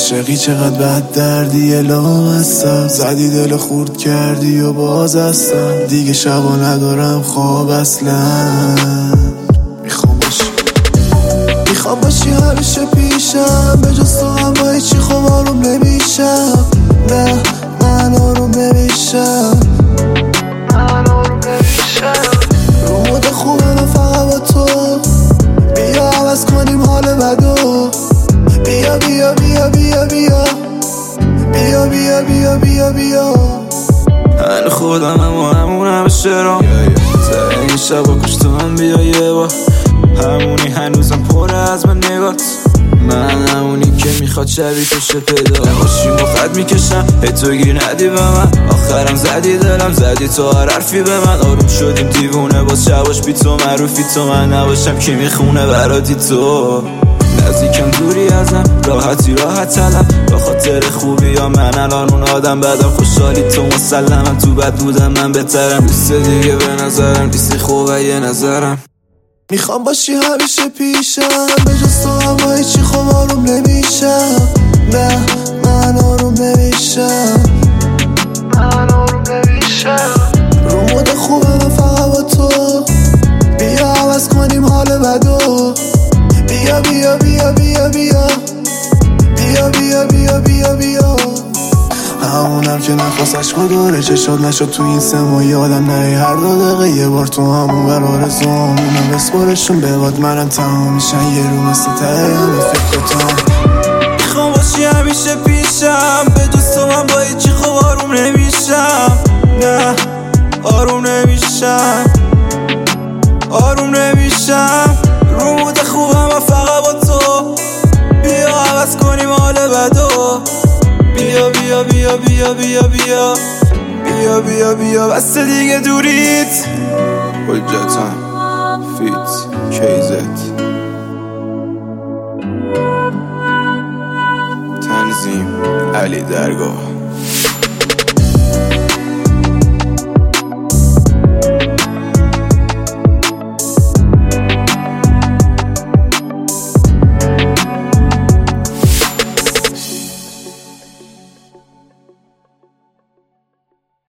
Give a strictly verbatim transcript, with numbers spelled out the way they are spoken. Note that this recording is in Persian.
عاشقی چقدر بد دردی الهام هستم، زدی دل خورد کردی و باز هستم، دیگه شبا ندارم خواب اصلا. میخوام باشی میخوام باشی همیشه پیشم، به جز تو هم با هیچی خواب آروم نمیشم. نه من آروم نمیشم، من آروم نمیشم. رو مود خوبه من فقط با تو، بیا عوض کنیم حال بدو. بیا بیا بیا بیا بیا بیا بیا بیا بیا بیا. من خودم هم و همونم شرام سر این شبا کشت من بیا یه با همونی هنوزم پره از من نگات. من همونی که میخواد شبی کشه پیدا نباشی مخد میکشم هی تو گیر ندی به من. آخرم زدی دلم زدی تو هر حرفی به من. آروم شدیم دیوونه باز شباش بی تو معروفی تو من نباشم کی میخونه براتی تو. نزدیکم دوری ازم راحتی راحت تلم با خاطر خوبی یا من الان اون آدم بدم. خوشحالی تو مسلمم تو بد بودم من بهترم. لیست دیگه به نظرم لیستی خوبه یه نظرم. میخوام باشی همیشه پیشم، به جز تو هم با هیچی خواب آروم نمیشم. نه من آروم نمیشم، من آروم نمیشم. رو مود خوبه من فقط با تو، بیا عوض کنیم حال بدو. بیا بیا بیا بیا بیا بیا بیا بیا بیا بیا. همونم که نخواستش کداره چه شد نشد تو این سما یادم نهی هر دو دقیقه یه بار تو همون بر آرزو همونم بسپارشون به باد منم تمام میشن یه رو مثل ته همه فکر تو. میخوام باشی همیشه پیشم، به جز تو من با هیچی خواب آروم نمیشم. نه آروم نمیشم، آروم نمیشم. رو مود خوبم و فقط با تو، بیا عوض کنیم حال بدو. بیا بیا بیا بیا بیا بیا بیا بیا بیا بس دیگه دوریت. حجتم فیت کیزت تنظیم علی درگاه.